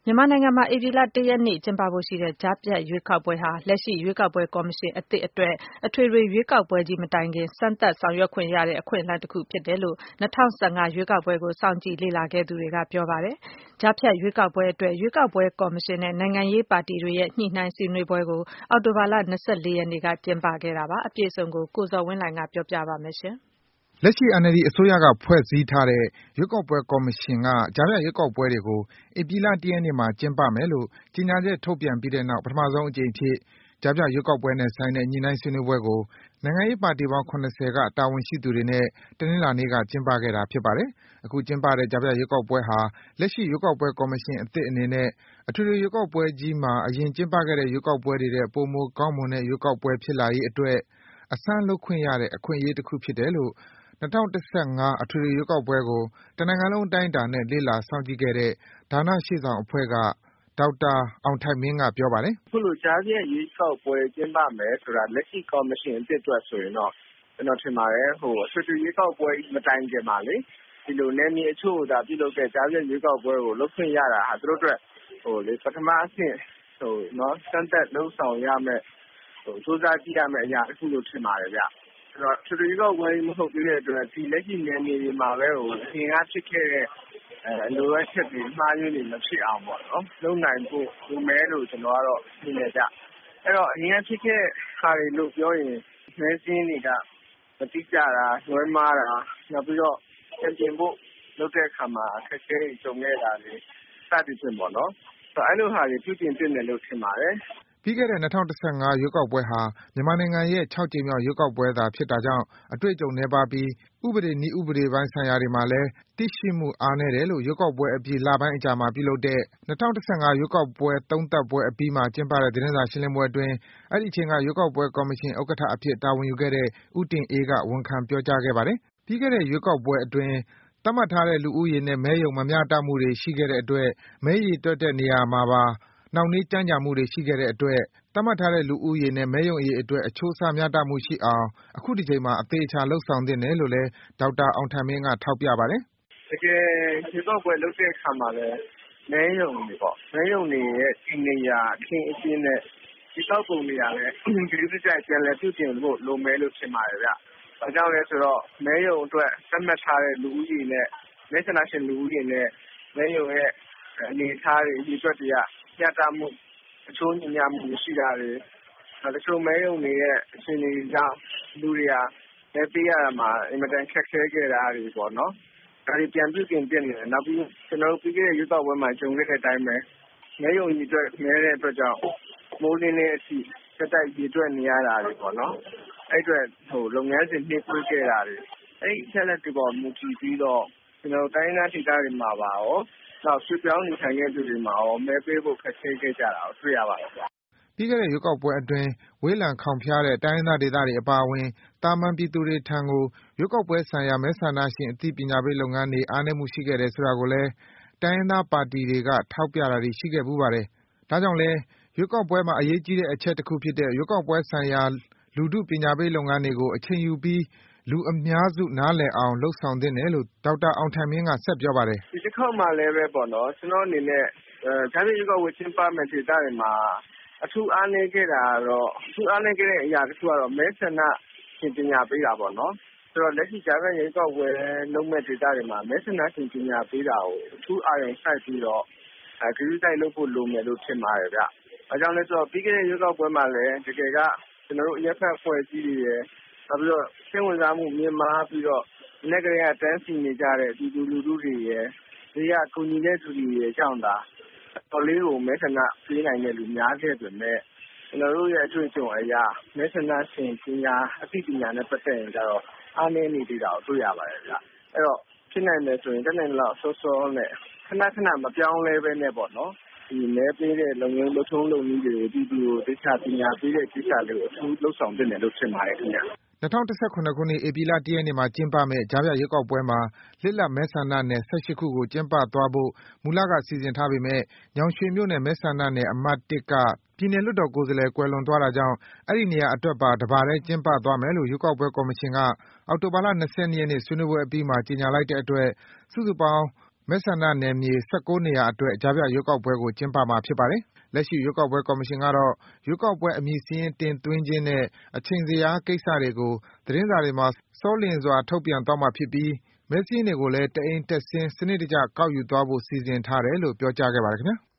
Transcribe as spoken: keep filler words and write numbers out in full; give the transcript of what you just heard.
မြန်မာနိုင်ငံမှာဧပြီလတရက်နေ့ကျင်းပဖို့ရှိတဲ့ကြားဖြတ်ရွေးကောက်ပွဲဟာလက်ရှိရွေးကောက်ပွဲကော်မရှင်အသစ်အတွက်အထွေထွေရွေးကောက်ပွဲကြီးမတိုင်ခင်စမ်းသပ်ဆောင်ရွက်ခွင့်ရတဲ့အခွင့်အလမ်းတစ်ခုဖြစ်တယ်လို့၂၀၁၅ရွေးကောက်ပွဲကိုစောင့်ကြည့်လေ့လာခဲ့သူတွေကပြောပါတယ်။ကြားဖြတ်ရွေးကောက်ပွဲအတွက်ရွေးကောက်ပွဲကော်မရှင်နဲ့နိုင်ငံရေးပါတီတွေရဲ့ညှိနှိုင်းဆွေးနွေးပွဲကိုအောက်တိုဘာလ၂၄ရက်နေ့ကကျင်းပခဲ့တာပါ။အပြည့်အစုံကိုကိုဇော်ဝင်းလှိုင်ကပြောပြပါမယ်ရှင်။လက်ရှိ အန်အယ်လ်ဒီ အစိုးရကဖွဲ့စည်းထားတဲ့ရွေးကောက်ပွဲကော်မရှင်ကကြားဖြတ်ရွေးကောက်ပွဲတွေကိုဧပြီလတရက်နေ့မှာကျင်းပမယ်လို့ကြေညာချက်ထုတ်ပြန်ပြီးတဲ့နောက်ပထမဆုံးအကြိမ်အဖြစ်ကြားဖြတ်ရွေးကောက်ပွဲနဲ့ဆိုင်တဲ့ညှိနှိုင်းဆွေးနွေးပွဲကိုနိုင်ငံရေးပါတီပေါင်း၇၀ကတာဝန်ရှိသူတွေနဲ့တနင်္လာနေ့ကကျင်းပခဲ့တာဖြစ်ပါတယ်။အခုကျင်းပတဲ့ကြားဖြတ်ရွေးကောက်ပွဲဟာလက်ရှိရွေးကောက်ပွဲကော်မရှင်အသစ်အနေနဲ့အထွေထွေရွေးကောက်ပွဲကြီးမှာအရင်ကျင်းပခဲ့တဲ့ရွေးကောက်ပွဲတွေထက်ပိုမိုကောင်းမွန်တဲ့ရွေးကောက်ပွဲဖြစ်လာရေးအတွက်အစမ်းလုပ်ခွင့်ရတဲ့အခွင့်အရေးတစ်ခုဖြစ်တယ်လို့၂၀၁၅အထွေထွေရွေးကောက်ပွဲကိုတနိုင်ငံလုံးအတိုင်းအတာနဲ့လေ့လာစောင့်ကြည့်ခဲ့တဲ့ဒါနရှေ့ဆောင်အဖွဲ့ကဒေါက်တာအောင်ထိုက်မင်းကပြောပါတယ်။အခုလိုကြားဖြတ်ရွေးကောက်ပွဲကျင်းပမယ်ဆိုတာလက်ရှိကော်မရှင်အသစ်အတွက်ဆိုရင်တော့ကျွန်တော်ထင်ပါတယ်ဟိုအထွေထွေရွေးကောက်ပွဲမတိုင်ခင်ပါလေဒီလိုနယ်မြေအချို့ဒါပြုလုပ်တဲ့ကြားဖြတ်ရွေးကောက်ပွဲကိုလုပ်ခွင့်ရတာဟာသူတို့အတွက်ဟိုလေပထမအဆင့်ဟိုနော်စမ်းသပ်လုပ်ဆောင်ရမယ်ဟိုစူးစမ်းကြည့်ရမယ်အရာတစ်ခုလို့ထင်ပါတယ်ဗျ။အဲ့တော့ထွေထွေရွေးကောက်ပွဲမဟုတ်သေးတဲ့အတွက်ဒီလက်ရှိနယ်မြေတွေမှာပဲဟိုအရင်ကဖြစ်ခဲ့တဲ့အဲလိုအပ်ချက်တွေမှားယွင်းနေမဖြစ်အောင်ပေါ့နော်လုပ်နိုင်ဖို့ဒီမဲလို့ကျွန်တော်ကတော့မြင်နေကြအဲ့တော့အရင်ကဖြစ်ခဲ့ဟာတွေလို့ပြောရင်မဲစင်းတွေကမတိကျတာလွဲမှားတာနောက်ပြီးတော့ပြင်ပြင်ဖို့လုပ်တဲ့အခါမှာအခက်အခဲတွေကြုံနေတာတွေစသည်ဖြင့်ပေါ့နော်အဲ့လိုဟာတွေပြုပြင်ပြတယ်လို့ထင်ပါတယ်ပြီးခဲ့တဲ့၂၀၁၅ရွေးကောက်ပွဲဟာမြန်မာနိုင်ငံရဲ့၆ကြိမ်မြောက်ရွေးကောက်ပွဲသာဖြစ်တာကြောင့်အတွေ့အကြုံနည်းပါးပြီးဥပဒေနည်းဥပဒေပိုင်းဆိုင်ရာတွေမှာလည်းသိရှိမှုအားနည်းတယ်လို့ရွေးကောက်ပွဲအပြီးလပိုင်းအကြာမှာပြုလုပ်တဲ့၂၀၁၅ရွေးကောက်ပွဲသုံးသပ်ပွဲအပြီးမှာကျင်းပတဲ့သတင်းစာရှင်းလင်းပွဲအတွင်းအဲဒီအချိန်ကရွေးကောက်ပွဲကော်မရှင်ဥက္ကဋ္ဌအဖြစ်တာဝန်ယူခဲ့တဲ့ဦးတင်အေးကဝန်ခံပြောကြားခဲ့ပါတယ်။ပြီးခဲ့တဲ့ရွေးကောက်ပွဲအတွင်းသတ်မှတ်ထားတဲ့လူဦးရေနဲ့မဲရုံမမျှတမှုတွေရှိခဲ့တဲ့အတွက်မဲရေတွက်တဲ့နေရာမှာပါနှောင့်နှေးကြန့်ကြာမှုတွေရှိခဲ့တဲ့အတွက်သတ်မှတ်ထားတဲ့လူဦးရေနဲ့မဲရုံအရေအတွက်အချိုးအစားမျှတမှုရှိအောင်အခုဒီချိန်မှာအသေးချာလှုပ်ဆောင်သင့်တယ်လို့လည်းဒေါက်တာအောင်ထိုင်မင်းကထောက်ပြပါတယ်။တကယ်ရွေးကောက်ပွဲလုပ်တဲ့အခါမှာလည်းမဲရုံတွေပေါ့မဲရုံတွေရဲ့ဒီနေရာအခင်းအကျင်းနဲ့ဒီတောက်ပုံနေရာနဲ့ဒီလိုကြိုက်ပြန်လဲပြုပြင်ဖို့လိုမဲလို့ထင်ပါတယ်ဗျ။ဒါကြောင့်လဲဆိုတော့မဲရုံအတွက်သတ်မှတ်ထားတဲ့လူဦးရေနဲ့မဲဆန္ဒရှင်လူဦးရေနဲ့မဲရုံရဲ့အနေအထားတွေအရေးအတွက်တွေကညှတာမှုအချိုးညညာမှုရှိတာတွေတချို့မဲရုံတွေရဲ့အခြေအနေကြောင့်လူတွေကမဲပေးရမှာအင်မတန်ခက်ခဲခဲ့တာတွေပေါ့နော်ဒါတွေပြန်ပြုပြင်ပြနေတယ်နောက်ပြီးကျွန်တော်တို့ပြီးခဲ့တဲ့ရွေးကောက်ပွဲမှာဂျုံခဲ့တဲ့အတိုင်းပဲမဲရုံကြီးအတွက်မဲတဲ့အတွက်ကြောင့်မိုးလင်းတဲ့အထိစက်တိုက်ကြီးအတွက်နေရတာတွေပေါ့နော်အဲ့အတွက်ဟိုလုပ်ငန်းစဉ်နှိပ်ပွေးခဲ့တာတွေအဲ့ဒီချက်လက်တွေပေါ်မူတည်ပြီးတော့ကျွန်တော်တိုင်းဒေသဒေသတွေမှာပါရောနောက်ဆွေးပြောင်းနေထိုင်တဲ့သူတွေမှာရောမဲပေးဖို့ခက်ခဲခဲ့ကြတာကိုတွေ့ရပါတယ်ဗျ။ပြီးခဲ့တဲ့ရွေးကောက်ပွဲအတွင်းဝေးလံခေါင်ဖျားတဲ့တိုင်းဒေသဒေသတွေအပါအဝင်တာမန်ပြည်သူတွေထံကိုရွေးကောက်ပွဲဆိုင်ရာမဲဆန္ဒရှင်အသိပညာပေးလုပ်ငန်းတွေအားနည်းမှုရှိခဲ့တယ်ဆိုတာကိုလည်းတိုင်းရင်းသားပါတီတွေကထောက်ပြတာတွေရှိခဲ့ဖူးပါတယ်။ဒါကြောင့်လည်းရွေးကောက်ပွဲမှာအရေးကြီးတဲ့အချက်တစ်ခုဖြစ်တဲ့ရွေးကောက်ပွဲဆိုင်ရာလူထုပညာပေးလုပ်ငန်းတွေကိုအချိန်ယူပြီးလူအများစုနားလည်အောင်လုပ်ဆောင်သင့်တယ်လို့ဒေါက်တာအောင်ထိုင်မင်းကဆက်ပြောပါတယ်။ဒီတစ်ခေါက်မှလည်းပဲပေါ့နော်ကျွန်တော်အနေနဲ့ဂျာဗီရွေးကောက်ပွဲကျင်းပမယ့်ဒေသတွေမှာအထူးအားနည်းခဲ့တာတော့အထူးအားနည်းခဲ့တဲ့အရာတစ်ခုကတော့မဲဆန္ဒရှင်ပညာပေးတာပေါ့နော်ဆိုတော့လက်ရှိဂျာဗီရွေးကောက်ပွဲလုပ်မဲ့ဒေသတွေမှာမဲဆန္ဒရှင်ပညာပေးတာကိုအထူးအာရုံစိုက်ပြီးတော့အဲဒီလိုတိုက်လုပ်ဖို့လိုမယ်လို့ထင်ပါတယ်ဗျ။အဲကြောင့်လဲဆိုတော့ပြီးခဲ့တဲ့ရွေးကောက်ပွဲမှာလည်းတကယ်ကကျွန်တော်တို့အရက်ဖက်ဖွဲ့စည်းတွေရယ်နောက်ပြီးတော့စိတ်ဝင်စားမှုမြင့်မားပြီးတော့ဒီနေ့ကလေးကတန်းစီနေကြတဲ့ဒီလူလူလူတွေရယ်ဒီကကုညီတဲ့သူတွေရယ်ကြောင့်ဒါတော်လေးကိုမဲဆန္ဒပေးနိုင်တဲ့လူများခဲ့ပေမဲ့ကျွန်တော်တို့ရဲ့အတွေ့အကြုံအရမဲဆန္ဒရှင်ပညာအသိပညာနဲ့ပတ်သက်ရင်ကြတော့အားနည်းနေသေးတာကိုတွေ့ရပါတယ်ဗျ။အဲ့တော့ဖြစ်နိုင်တယ်ဆိုရင်တနေ့လောက်စောစောနဲ့ခဏခဏမပြောင်းလဲပဲနဲ့ပေါ့နော်ဒီမဲပေးတဲ့လုံငန်းလုံထုံးလုံနည်းတွေကိုဒီဒီကိုတခြားပညာပေးတဲ့ကိစ္စလေးကိုအထူးလှုပ်ဆောင်တင်တယ်လို့ထင်ပါတယ်ခင်ဗျ။၂၀၁၇ခုနှစ်ဧပြီလတရက်နေ့မှာကျင်းပမယ့်ကြားဖြတ်ရွေးကောက်ပွဲမှာလစ်လပ်မဲဆန္ဒနယ်၁၈ခုကိုကျင်းပသွားဖို့မူလကစီစဉ်ထားပေမဲ့ညောင်ရွှေမြို့နယ်မဲဆန္ဒနယ်အမှတ်၁ကပြည်နယ်လွှတ်တော်ကိုယ်စားလှယ်ကွယ်လွန်သွားတာကြောင့်အဲဒီနေရာအတွက်ပါတပါတည်းကျင်းပသွားမယ်လို့ရွေးကောက်ပွဲကော်မရှင်ကအောက်တိုဘာလ၂၂ရက်နေ့ဆွေးနွေးပွဲအပြီးမှာကြေညာလိုက်တဲ့အတွက်စုစုပေါင်းမဲဆန္ဒနယ်မြေ ၁၉ နေရာအတွက် ကြားဖြတ်ရွေးကောက်ပွဲကို ကျင်းပမှာဖြစ်ပါတယ်။ လက်ရှိရွေးကောက်ပွဲကော်မရှင်ကတော့ ရွေးကောက်ပွဲအမည်စာရင်းတင်သွင်းခြင်းနဲ့ အချိန်ဇယားကိစ္စတွေကို သတင်းစာတွေမှာ ဆောလျင်စွာ ထုတ်ပြန်သွားမှာဖြစ်ပြီး မဲစာရင်းတွေကိုလည်း တအိမ်တက်ဆင်း စနစ်တကျကောက်ယူသွားဖို့ စီစဉ်ထားတယ်လို့ ပြောကြားခဲ့ပါတယ်ခင်ဗျာ။